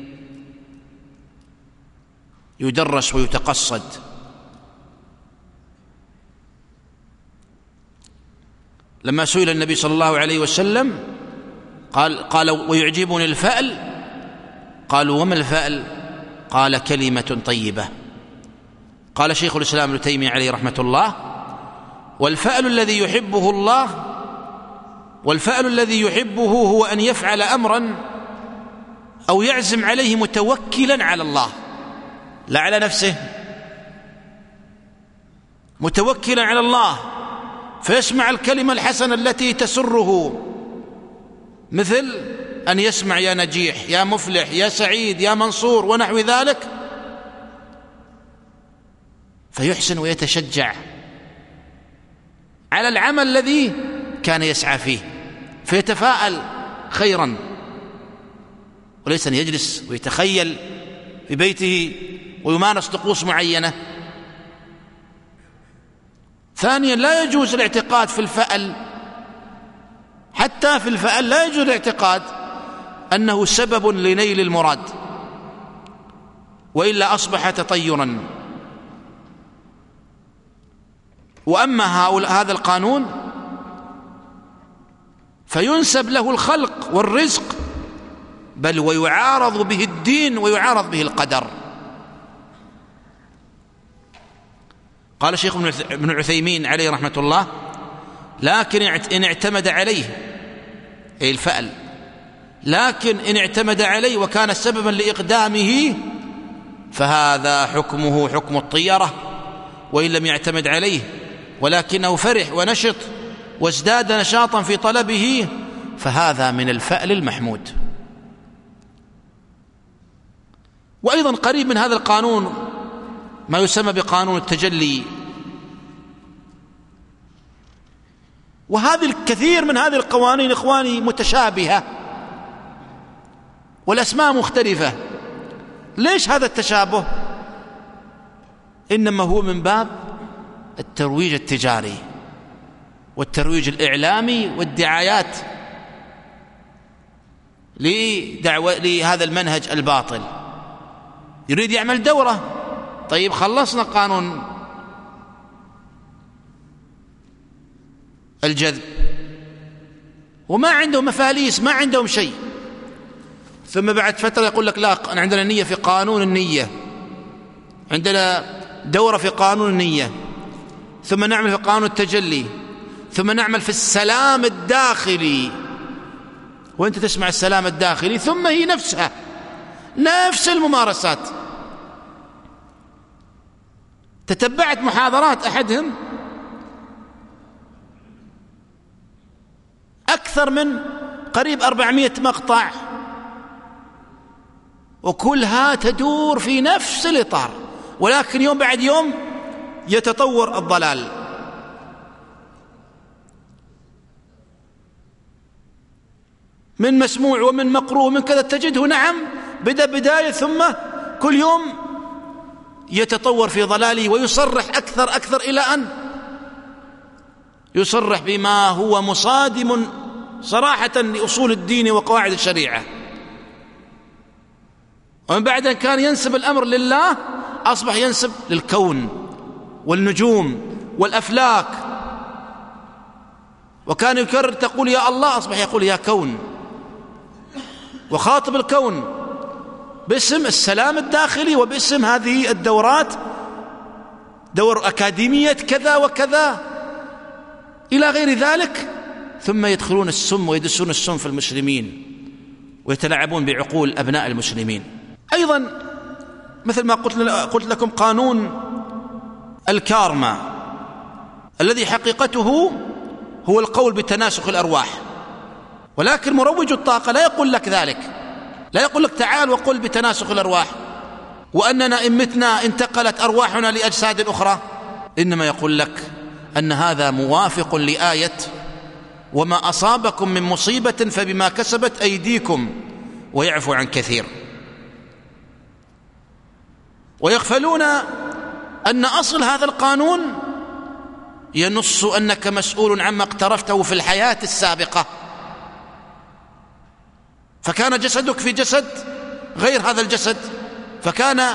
يدرس ويتقصد. لما سئل النبي صلى الله عليه وسلم قال, قال ويعجبني الفأل، قالوا وما الفأل؟ قال كلمة طيبة. قال شيخ الإسلام ابن تيمية عليه رحمة الله والفأل الذي يحبه الله والفأل الذي يحبه هو أن يفعل أمرا أو يعزم عليه متوكلا على الله لا على نفسه، متوكلا على الله، فيسمع الكلمة الحسنة التي تسره، مثل أن يسمع يا نجيح يا مفلح يا سعيد يا منصور ونحو ذلك، فيحسن ويتشجع على العمل الذي كان يسعى فيه، فيتفاءل خيرا، وليس أن يجلس ويتخيل في بيته ويمارس طقوس معينة. ثانيا لا يجوز الاعتقاد في الفأل، حتى في الفأل لا يجوز الاعتقاد أنه سبب لنيل المراد، وإلا أصبح تطيرا. وأما هذا القانون فينسب له الخلق والرزق، بل ويعارض به الدين ويعارض به القدر. قال شيخ ابن عثيمين عليه رحمة الله لكن إن اعتمد عليه أي الفأل، لكن إن اعتمد عليه وكان سببا لإقدامه فهذا حكمه حكم الطيرة، وإن لم يعتمد عليه ولكنه فرح ونشط وازداد نشاطا في طلبه فهذا من الفأل المحمود. وأيضا قريب من هذا القانون ما يسمى بقانون التجلي، وهذه الكثير من هذه القوانين إخواني متشابهة والأسماء مختلفة. ليش هذا التشابه؟ إنما هو من باب الترويج التجاري، والترويج الإعلامي والدعايات لدعوة لهذا المنهج الباطل. يريد يعمل دورة، طيب خلصنا قانون الجذب وما عندهم مفاليس، ما عندهم شيء، ثم بعد فترة يقول لك لا، عندنا نية في قانون النية، عندنا دورة في قانون النية، ثم نعمل في قانون التجلي، ثم نعمل في السلام الداخلي. وانت تسمع السلام الداخلي ثم هي نفسها نفس الممارسات. تتبعت محاضرات أحدهم أكثر من قريب أربعمائة مقطع، وكلها تدور في نفس الإطار، ولكن يوم بعد يوم يتطور الضلال. من مسموع ومن مقروء ومن كذا تجده نعم بدأ بداية، ثم كل يوم يتطور في ضلاله ويصرح أكثر أكثر إلى أن يصرح بما هو مصادم صراحة لأصول الدين وقواعد الشريعة. ومن بعد أن كان ينسب الأمر لله أصبح ينسب للكون والنجوم والأفلاك، وكان يكرر تقول يا الله أصبح يقول يا كون، وخاطب الكون باسم السلام الداخلي وباسم هذه الدورات، دور أكاديمية كذا وكذا إلى غير ذلك. ثم يدخلون السم ويدسون السم في المسلمين ويتلاعبون بعقول أبناء المسلمين. أيضا مثل ما قلت لكم قانون الكارما الذي حقيقته هو القول بتناسخ الأرواح، ولكن مروج الطاقة لا يقول لك ذلك، لا يقول لك تعال وقل بتناسخ الأرواح وأننا إن متنا انتقلت أرواحنا لأجساد أخرى، إنما يقول لك أن هذا موافق لآية وما أصابكم من مصيبة فبما كسبت أيديكم ويعفو عن كثير. ويغفلون أن أصل هذا القانون ينص أنك مسؤول عما اقترفته في الحياة السابقة، فكان جسدك في جسد غير هذا الجسد، فكان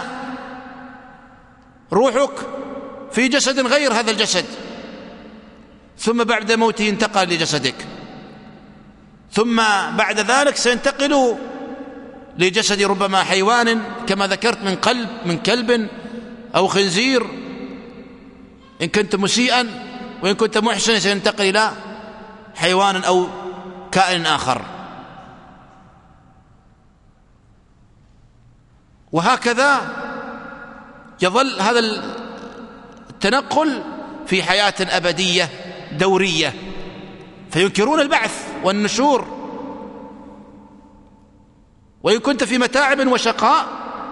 روحك في جسد غير هذا الجسد، ثم بعد موته انتقل لجسدك، ثم بعد ذلك سينتقل لجسد ربما حيوان كما ذكرت من قلب من كلب أو خنزير إن كنت مسيئا، وإن كنت محسنا سينتقل إلى حيوان أو كائن آخر. وهكذا يظل هذا التنقل في حياة أبدية دورية، فينكرون البعث والنشور. وإن كنت في متاعب وشقاء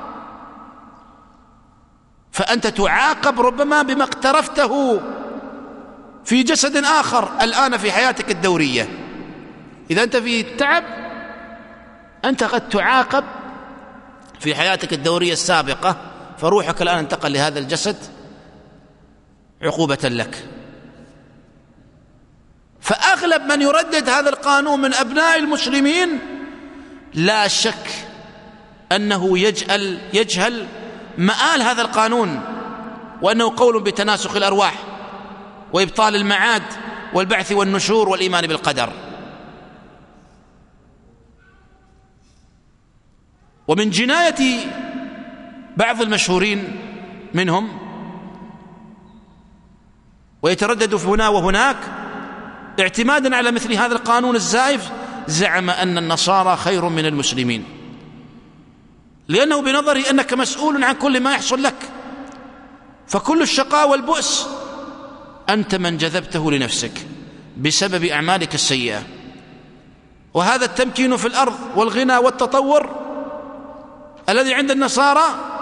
فأنت تعاقب ربما بما اقترفته في جسد آخر الآن في حياتك الدورية. إذا أنت في تعب أنت قد تعاقب في حياتك الدورية السابقة، فروحك الآن انتقل لهذا الجسد عقوبة لك. فأغلب من يردد هذا القانون من أبناء المسلمين لا شك أنه يجهل, يجهل مآل هذا القانون، وأنه قول بتناسخ الأرواح وإبطال المعاد والبعث والنشور والإيمان بالقدر. ومن جناية بعض المشهورين منهم ويتردد في هنا وهناك اعتمادا على مثل هذا القانون الزائف، زعم أن النصارى خير من المسلمين، لأنه بنظره أنك مسؤول عن كل ما يحصل لك، فكل الشقاء والبؤس أنت من جذبته لنفسك بسبب أعمالك السيئة. وهذا التمكين في الأرض والغنى والتطور الذي عند النصارى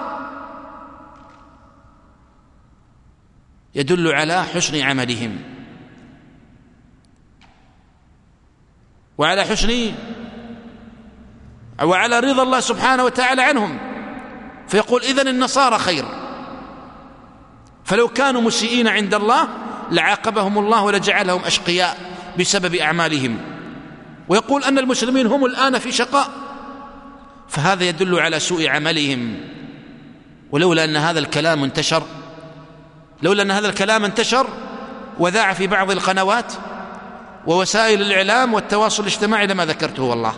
يدل على حسن عملهم وعلى حسن وعلى رضا الله سبحانه وتعالى عنهم، فيقول إذن النصارى خير. فلو كانوا مسيئين عند الله لعاقبهم الله ولجعلهم أشقياء بسبب أعمالهم، ويقول أن المسلمين هم الآن في شقاء، فهذا يدل على سوء عملهم. ولولا أن هذا الكلام انتشر لولا أن هذا الكلام انتشر وذاع في بعض القنوات ووسائل الإعلام والتواصل الاجتماعي لما ذكرته والله.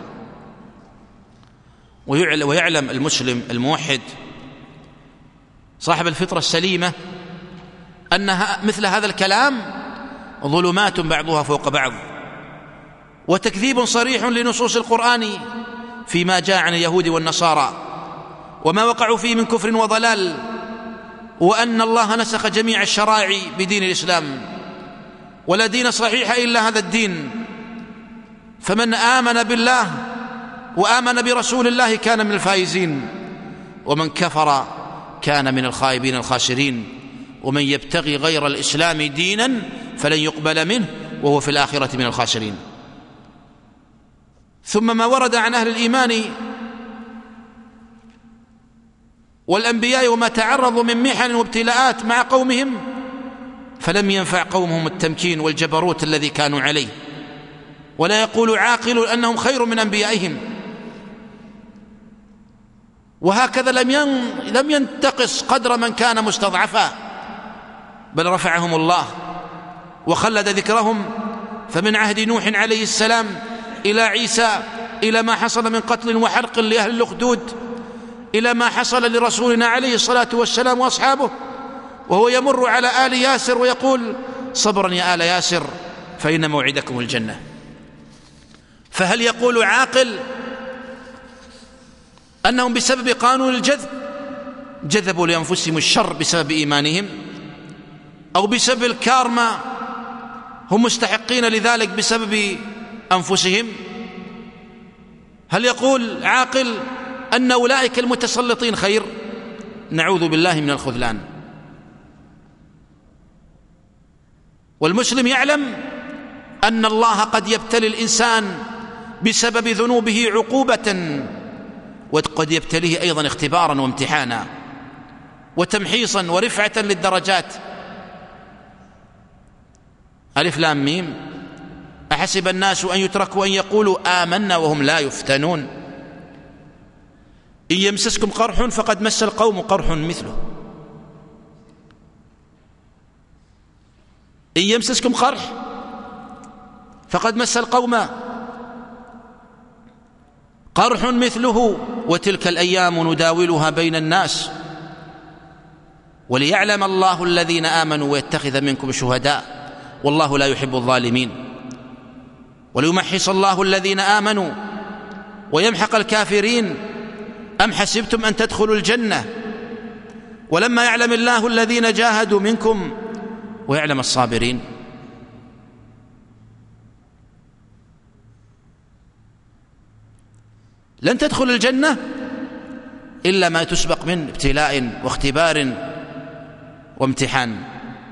ويعلم المسلم الموحد صاحب الفطرة السليمة أن مثل هذا الكلام ظلمات بعضها فوق بعض، وتكذيب صريح لنصوص القرآن فيما جاء عن اليهود والنصارى وما وقعوا فيه من كفر وضلال، وأن الله نسخ جميع الشرائع بدين الإسلام، ولا دين صحيح إلا هذا الدين. فمن آمن بالله وآمن برسول الله كان من الفائزين، ومن كفر كان من الخائبين الخاسرين. ومن يبتغي غير الإسلام دينا فلن يقبل منه وهو في الآخرة من الخاسرين. ثم ما ورد عن أهل الإيمان والأنبياء وما تعرضوا من محن وابتلاءات مع قومهم، فلم ينفع قومهم التمكين والجبروت الذي كانوا عليه، ولا يقول عاقل أنهم خير من أنبيائهم. وهكذا لم ينتقص قدر من كان مستضعفا، بل رفعهم الله وخلد ذكرهم. فمن عهد نوح عليه السلام إلى عيسى، إلى ما حصل من قتل وحرق لأهل الأخدود، إلى ما حصل لرسولنا عليه الصلاة والسلام وأصحابه وهو يمر على آل ياسر ويقول: صبرا يا آل ياسر فإن موعدكم الجنة. فهل يقول عاقل أنهم بسبب قانون الجذب جذبوا لأنفسهم الشر بسبب إيمانهم، أو بسبب الكارما هم مستحقين لذلك بسبب أنفسهم؟ هل يقول عاقل أن أولئك المتسلطين خير؟ نعوذ بالله من الخذلان. والمسلم يعلم أن الله قد يبتلي الإنسان بسبب ذنوبه عقوبة، وقد يبتليه أيضا اختبارا وامتحانا وتمحيصا ورفعة للدرجات. ألف لام ميم: أحسب الناس أن يتركوا أن يقولوا آمنا وهم لا يفتنون. إن يمسسكم قرح فقد مس القوم قرح مثله. إن يمسسكم قرح فقد مس القوم قرح مثله وتلك الأيام نداولها بين الناس وليعلم الله الذين آمنوا ويتخذ منكم شهداء والله لا يحب الظالمين وليمحص الله الذين آمنوا ويمحق الكافرين. أم حسبتم أن تدخلوا الجنة ولما يعلم الله الذين جاهدوا منكم ويعلم الصابرين. لن تدخل الجنة إلا ما تسبق من ابتلاء واختبار وامتحان.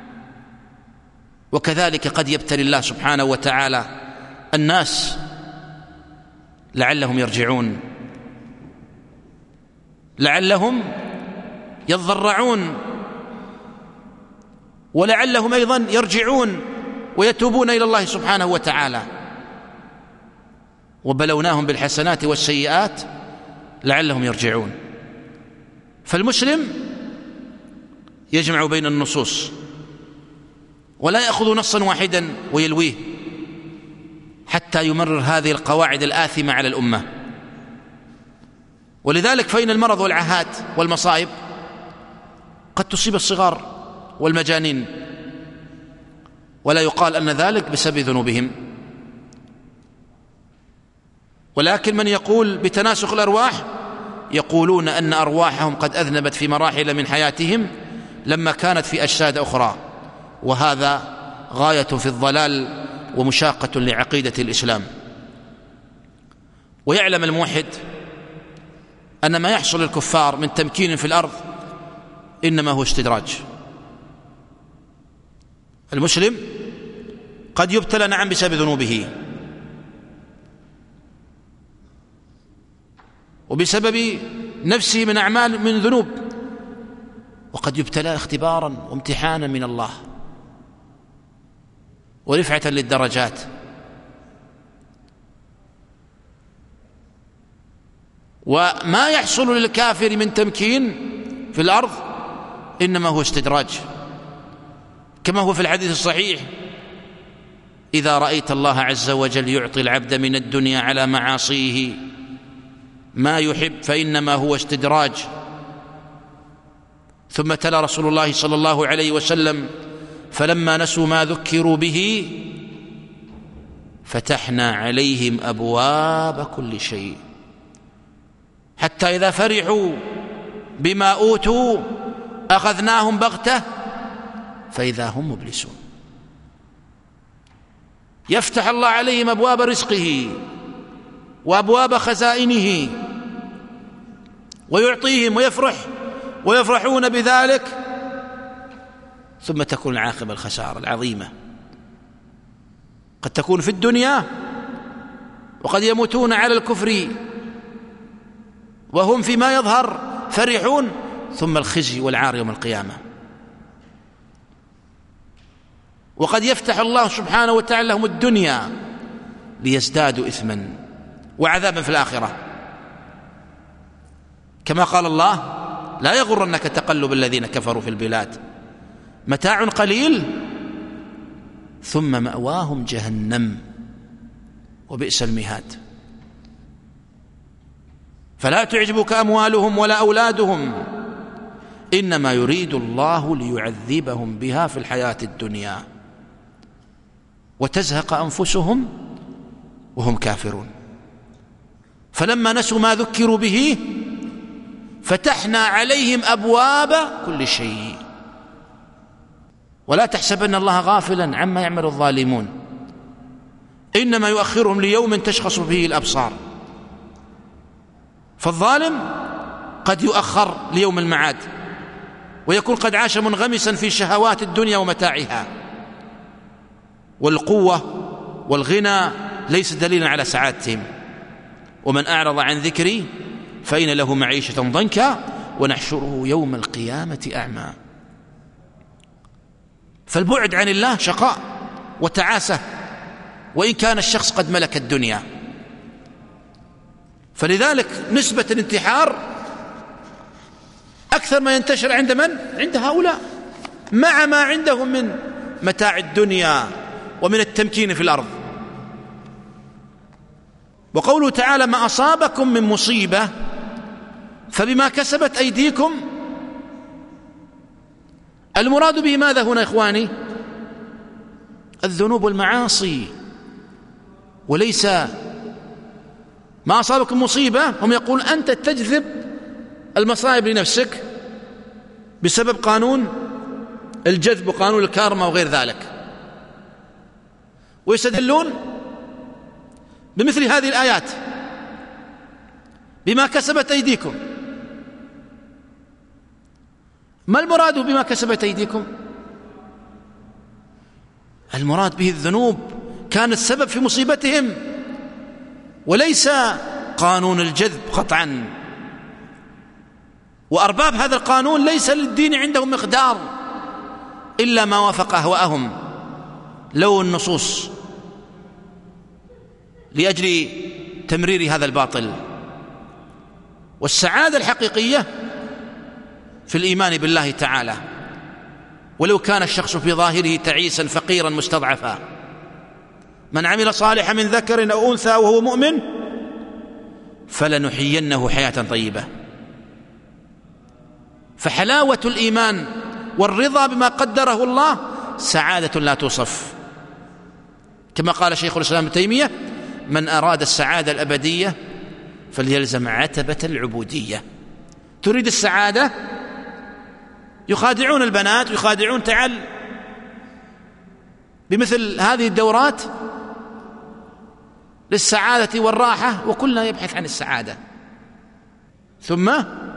وكذلك قد يبتلي الله سبحانه وتعالى الناس لعلهم يرجعون، لعلهم يضرعون، ولعلهم أيضا يرجعون ويتوبون إلى الله سبحانه وتعالى. وبلوناهم بالحسنات والسيئات لعلهم يرجعون. فالمسلم يجمع بين النصوص ولا يأخذ نصا واحدا ويلويه حتى يمرر هذه القواعد الآثمة على الأمة. ولذلك فإن المرض والعاهات والمصائب قد تصيب الصغار والمجانين ولا يقال أن ذلك بسبب ذنوبهم، ولكن من يقول بتناسخ الأرواح يقولون أن أرواحهم قد أذنبت في مراحل من حياتهم لما كانت في أجساد أخرى، وهذا غاية في الضلال ومشاقة لعقيدة الإسلام. ويعلم الموحد أن ما يحصل للكفار من تمكين في الأرض إنما هو استدراج. المسلم قد يبتلى نعم بسبب ذنوبه وبسبب نفسه من أعمال من ذنوب، وقد يبتلى اختبارا وامتحانا من الله. ورفعة للدرجات. وما يحصل للكافر من تمكين في الأرض إنما هو استدراج، كما هو في الحديث الصحيح: إذا رأيت الله عز وجل يعطي العبد من الدنيا على معاصيه ما يحب فإنما هو استدراج. ثم تلا رسول الله صلى الله عليه وسلم: فلما نسوا ما ذكروا به فتحنا عليهم أبواب كل شيء حتى إذا فرحوا بما أوتوا أخذناهم بغتة فإذا هم مبلسون. يفتح الله عليهم أبواب رزقه وأبواب خزائنه ويعطيهم ويفرح ويفرحون بذلك، ثم تكون العاقبة الخسارة العظيمة. قد تكون في الدنيا وقد يموتون على الكفر وهم فيما يظهر فرحون، ثم الخزي والعار يوم القيامة. وقد يفتح الله سبحانه وتعالى لهم الدنيا ليزدادوا إثما وعذابا في الآخرة، كما قال الله: لا يغرنك تقلب الذين كفروا في البلاد متاع قليل ثم مأواهم جهنم وبئس المهاد. فلا تعجبك أموالهم ولا أولادهم إنما يريد الله ليعذبهم بها في الحياة الدنيا وتزهق أنفسهم وهم كافرون. فلما نسوا ما ذكروا به فتحنا عليهم أبواب كل شيء. ولا تحسبن الله غافلا عما يعمل الظالمون إنما يؤخرهم ليوم تشخص فيه الأبصار. فالظالم قد يؤخر ليوم المعاد ويكون قد عاش منغمسا في شهوات الدنيا ومتاعها، والقوة والغنى ليس دليلا على سعادتهم. ومن أعرض عن ذكري فإن له معيشة ضنكا ونحشره يوم القيامة أعمى. فالبعد عن الله شقاء وتعاسة وإن كان الشخص قد ملك الدنيا. فلذلك نسبة الانتحار أكثر ما ينتشر عند من؟ عند هؤلاء، مع ما عندهم من متاع الدنيا ومن التمكين في الأرض. وقوله تعالى: ما أصابكم من مصيبة فبما كسبت أيديكم، المراد به ماذا هنا إخواني؟ الذنوب والمعاصي، وليس ما أصابكم مصيبة. هم يقول أنت تجذب المصائب لنفسك بسبب قانون الجذب وقانون الكارما وغير ذلك، ويستدلون بمثل هذه الآيات: بما كسبت أيديكم. ما المراد بما كسبت أيديكم؟ المراد به الذنوب كانت السبب في مصيبتهم، وليس قانون الجذب قطعا. وأرباب هذا القانون ليس للدين عندهم مقدار إلا ما وافق أهواءهم لو النصوص لأجل تمرير هذا الباطل. والسعادة الحقيقية في الإيمان بالله تعالى، ولو كان الشخص في ظاهره تعيسا فقيرا مستضعفا. من عمل صالحا من ذكر أو أنثى وهو مؤمن فلنحيينه حياة طيبة. فحلاوة الإيمان والرضا بما قدره الله سعادة لا توصف، كما قال شيخ الإسلام ابن تيمية: من أراد السعادة الأبدية فليلزم عتبة العبودية. تريد السعادة؟ يخادعون البنات ويخادعون تعال بمثل هذه الدورات للسعادة والراحة، وكلنا يبحث عن السعادة، ثم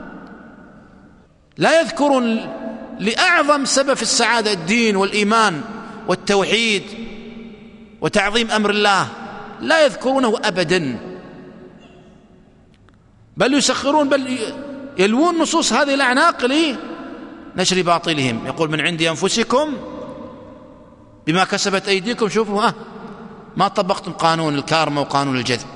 لا يذكرون لأعظم سبب في السعادة الدين والإيمان والتوحيد وتعظيم أمر الله، لا يذكرونه أبدا، بل يسخرون بل يلوون نصوص هذه الأعناق لنشر باطلهم. يقول: من عند أنفسكم بما كسبت أيديكم. شوفوا ها، ما طبقتم قانون الكارما وقانون الجذب.